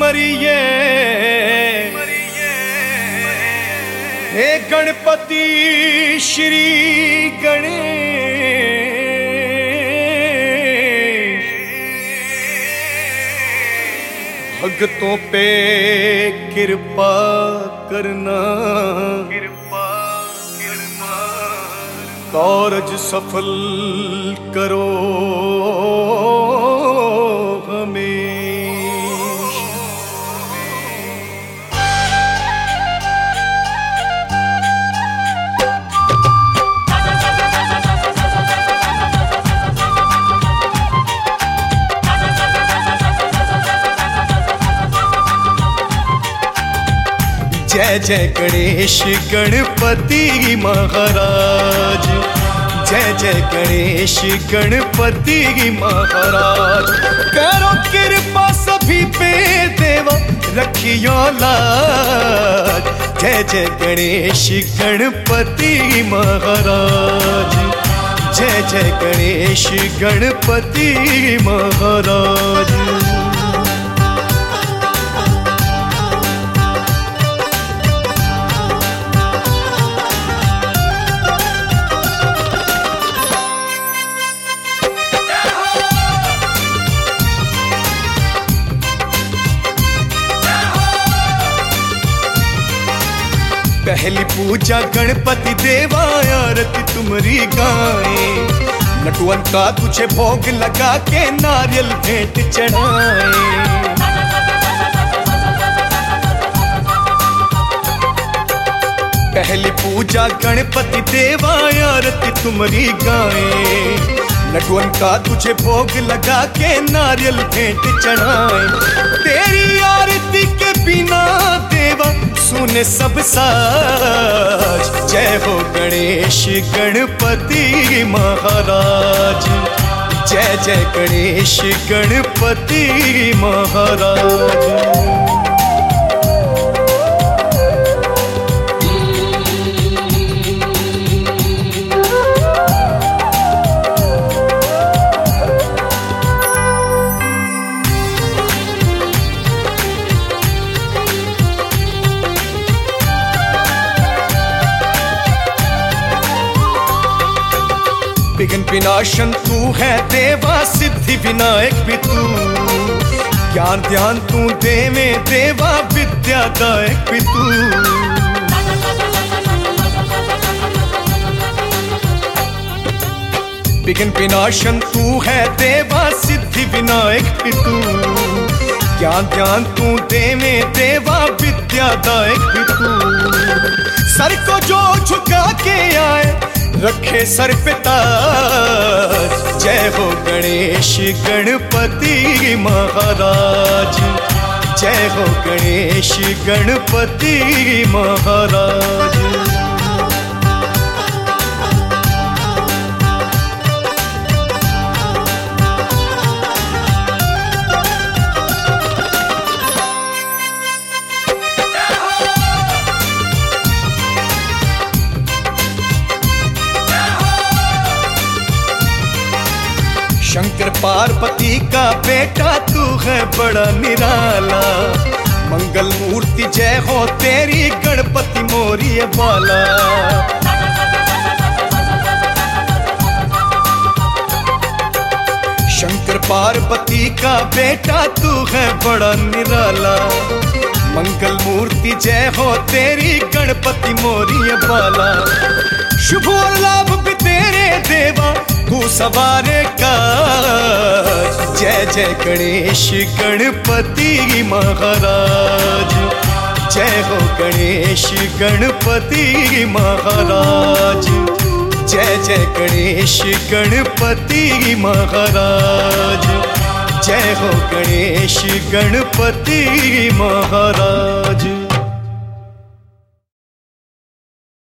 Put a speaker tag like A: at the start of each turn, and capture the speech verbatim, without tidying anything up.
A: मरिए हे गणपति श्री गणेश, भक्तों पे कृपा करना, कारज सफल करो हमें। जय जय गणेश गणपति महाराज, जय जय गणेश गणपति महाराज। करो कृपा सभी पे देवा रखियो लाज। जय जय गणेश गणपति महाराज, जय जय गणेश गणपति महाराज। पहली पूजा गणपति देवा आरती तुम्हारी गाए, नटुअन का तुझे भोग लगा के नारियल भेंट चढ़ाए। पहली पूजा गणपति देवा आरती तुम्हारी गाए, नटुअन का तुझे भोग लगा के नारियल भेंट चढ़ाए। तेरी आरती के बिना देवा सुने सब साज। जय हो गणेश गणपति महाराज, जय जय गणेश गणपति महाराज। विघ्न विनाशन तू है देवा, सिद्धि विनायक भी तू। ज्ञान ध्यान तू देवे देवा, विद्यादायक भी तू। विघ्न विनाशन तू है देवा, सिद्धि विनायक भी तू। ज्ञान ध्यान तू देवे देवा, विद्यादायक भी तू। सर को जो झुका के आए रखे सर पे ताज। जय हो गणेश गणपति महाराज, जय हो गणेश गणपति महाराज। शंकर पार्वती का बेटा तू है बड़ा निराला। मंगल मूर्ति जय हो तेरी गणपति मोरिय बाला। शंकर पार्वती का बेटा तू है बड़ा निराला। मंगल मूर्ति जय हो तेरी गणपति मोरिय बाला। शुभ और लाभ भी तेरे देवा तू सवारे का। जय जय गणेश गणपति महाराज, जय हो गणेश गणपति महाराज। जय जय गणेश गणपति महाराज, जय हो गणेश गणपति महाराज।